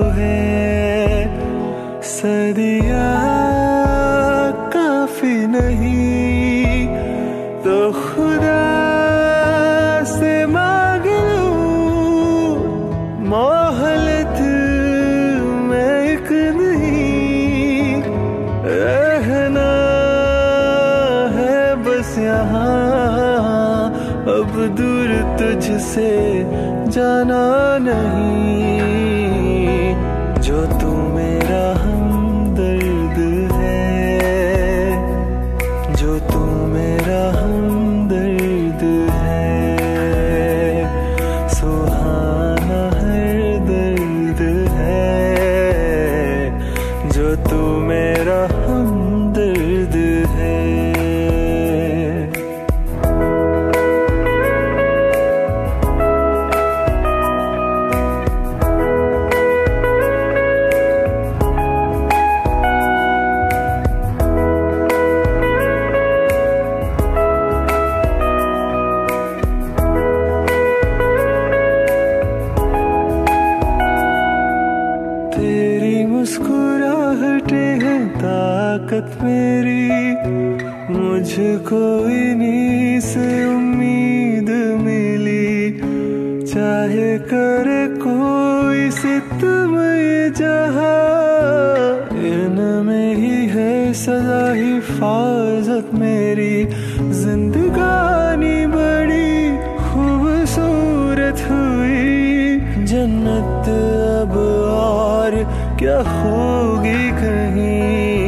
है सदिया काफी नहीं तो खुदा से मांग लूं मोहलत में एक नहीं रहना है बस यहाँ अब दूर तुझसे जाना नहीं जो तू मेरा हमदर्द है जो तू मेरा हमदर्द है सुहाना हर दर्द है जो तू मेरा हमदर्द है। तेरी मुस्कुराहटें हैं ताकत मेरी मुझको इन्हीं से उम्मीद मिली चाहे करे कोई सितम ये जहां इनमें ही है सदा हिफाजत मेरी जिंदगानी बड़ी खूबसूरत हुई जन्नत अब और क्या होगी कहीं